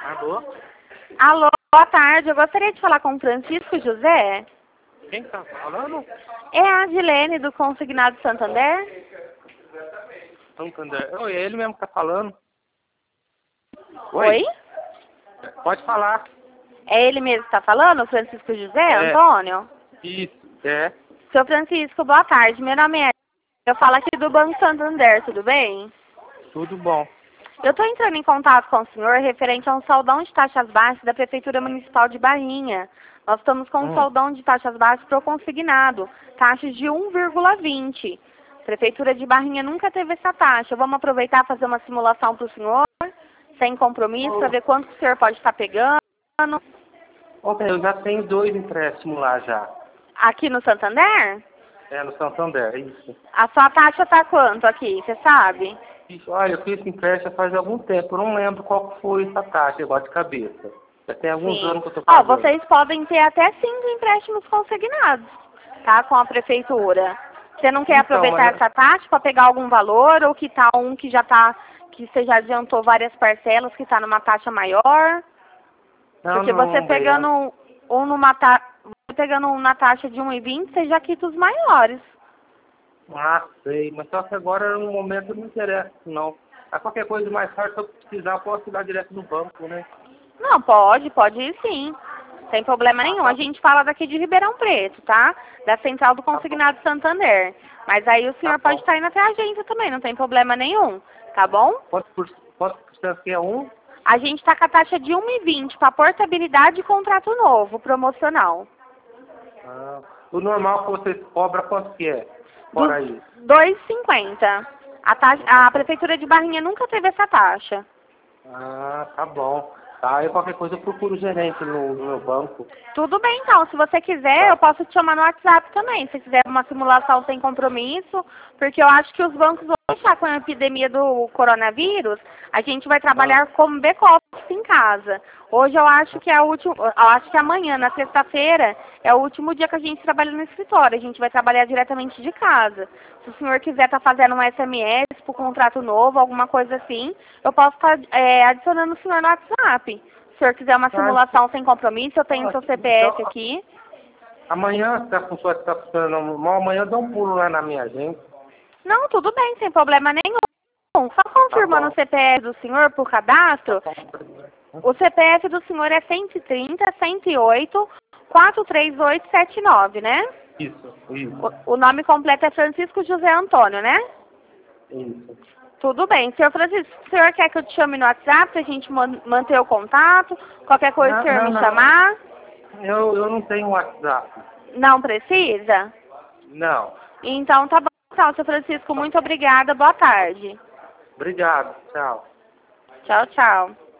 Alô? Alô, boa tarde. Eu gostaria de falar com o Francisco José. Quem tá falando? É a Adilene do Consignado Santander. Santander. Oi, é ele mesmo que tá falando. Oi? Pode falar. É ele mesmo que está falando, o Francisco José, É. Antônio? Isso, é. Seu Francisco, boa tarde. Meu nome é... Eu falo aqui do Banco Santander, tudo bem? Tudo bom. Eu estou entrando em contato com o senhor referente a um saudão de taxas baixas da Prefeitura Municipal de Barrinha. Nós estamos com um saudão de taxas baixas para o consignado, taxas de 1,20. Prefeitura de Barrinha nunca teve essa taxa. Vamos aproveitar e fazer uma simulação para o senhor, sem compromisso, para ver quanto o senhor pode estar pegando. Ok, eu já tenho 2 empréstimos lá já. Aqui no Santander? É, no Santander, é isso. A sua taxa está quanto aqui, você sabe? Isso, olha, eu fiz esse empréstimo faz algum tempo. Eu não lembro qual foi essa taxa, igual de cabeça. Já tem alguns Sim. anos que eu tô Ó, pagando. vocês podem ter até 5 empréstimos consignados, tá? Com a prefeitura. Você não quer Então, aproveitar mas... essa taxa para pegar algum valor, ou que tá um que já tá, que você já adiantou várias parcelas, que está numa taxa maior? Não, Porque você não, bem, pegando você pegando um na taxa de 1,20, você já quita os maiores. Ah, sei, mas só que agora no momento não interessa, não. A qualquer coisa mais tarde, se eu precisar, eu posso ir lá direto no banco, né? Não, pode ir sim. Sem problema nenhum. A gente fala daqui de Ribeirão Preto, tá? Da Central do Consignado Santander. Mas aí o senhor pode estar indo até a agência também, não tem problema nenhum. Tá bom? Quanto por cento que é um? A gente está com a taxa de 1,20 para portabilidade e contrato novo, promocional. Ah, o normal que vocês cobram, quanto que é? Fora isso. 2,50. A Prefeitura de Barrinha nunca teve essa taxa. Ah, tá bom. Tá, aí qualquer coisa eu procuro o gerente no meu banco. Tudo bem, então. Se você quiser, eu posso te chamar no WhatsApp também. Se quiser uma simulação sem compromisso, porque eu acho que os bancos vão deixar com a epidemia do coronavírus, a gente vai trabalhar como back-office em casa. Hoje eu acho que amanhã, na sexta-feira, é o último dia que a gente trabalha no escritório. A gente vai trabalhar diretamente de casa. Se o senhor quiser estar fazendo um SMS para o contrato novo, alguma coisa assim, eu posso estar adicionando o senhor no WhatsApp. Se o senhor quiser uma simulação sem compromisso, eu tenho o seu CPF aqui. Amanhã, se tá funcionando normal, amanhã eu dou um pulo lá na minha agência. Não, tudo bem, sem problema nenhum. Só confirmando o CPF do senhor por cadastro, o CPF do senhor é 130 108 43879, né? Isso. O nome completo é Francisco José Antônio, né? Isso. Tudo bem. Senhor Francisco, o senhor quer que eu te chame no WhatsApp pra gente manter o contato? Qualquer coisa o senhor me chamar? Eu não tenho WhatsApp. Não precisa? Não. Então tá bom. Então, senhor Francisco, muito obrigada. Boa tarde. Obrigado. Tchau. Tchau, tchau.